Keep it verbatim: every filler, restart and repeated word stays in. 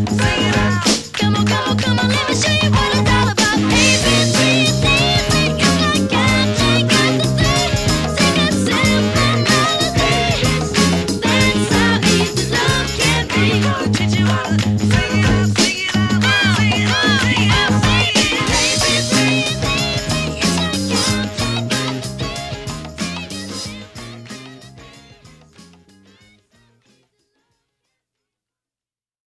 Come on, come on, come on, let me show you what it's all about. A, B, C, D, E, it's like catching at the sea, singing simple melodies. That's how easy love can be. Gonna teach you how to sing it out.